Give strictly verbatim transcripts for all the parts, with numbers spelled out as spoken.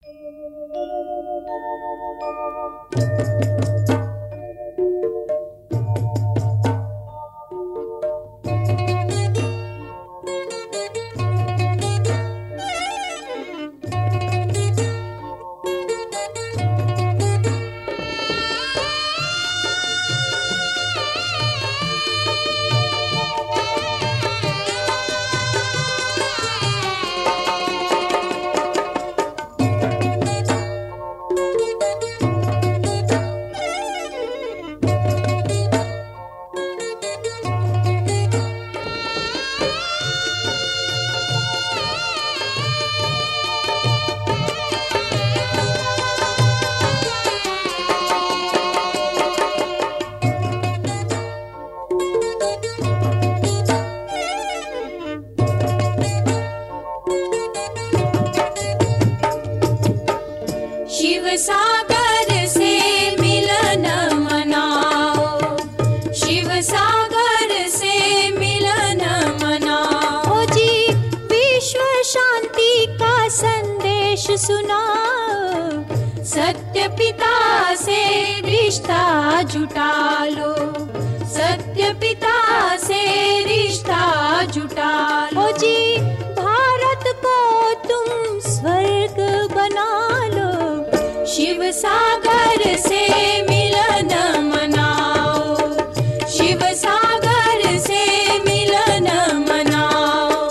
सागर से मिलन मनाओ, शिव सागर से मिलन मनाओ जी। विश्व शांति का संदेश सुनाओ, सत्य पिता से रिश्ता जुटा लो, सत्य पिता से रिश्ता जुटा लो जी। भारत को तुम स्वर्ग बना लो, शिव सागर से मिलन मनाओ, शिव सागर से मिलन मनाओ।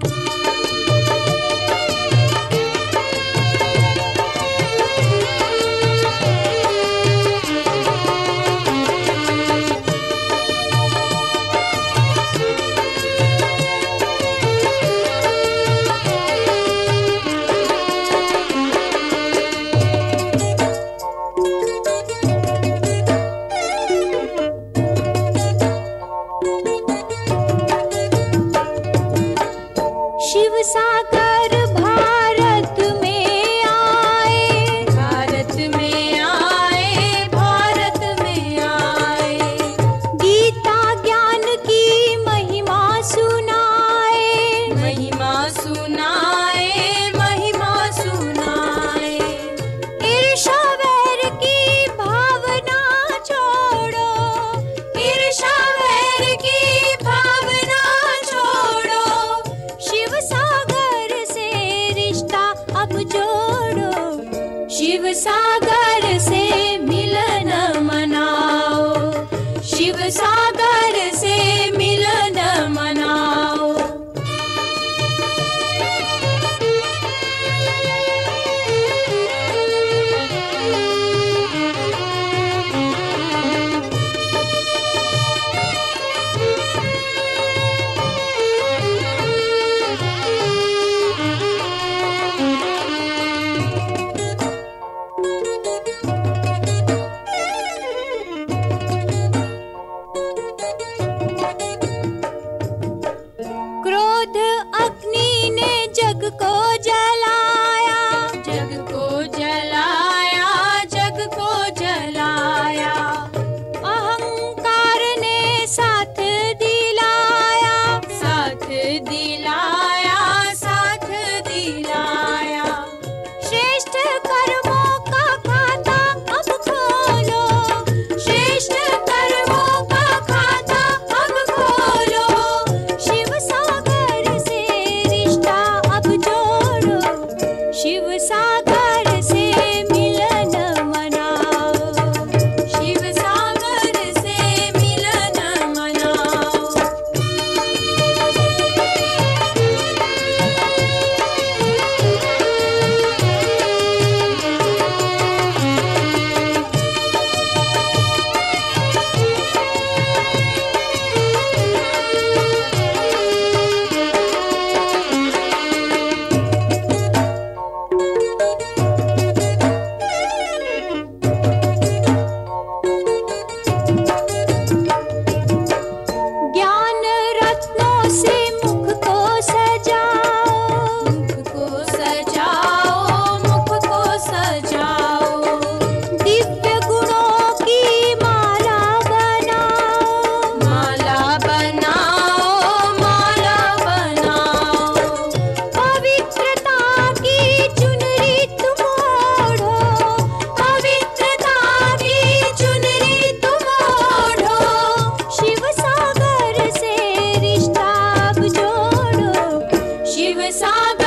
शिव सागर भारत में आए, भारत में आए, भारत में आए। गीता ज्ञान की महिमा सुनाए, महिमा सुनाए, महिमा सुनाए। ईर्ष्या वैर की भावना छोड़ो, ईर्ष्या वैर की भावना छोड़ो। शिव सागर से रिश्ता अब जोड़ो, शिव सागर से मिलन मनाओ, शिव सागर से मिलन मनाओ। शिव सागर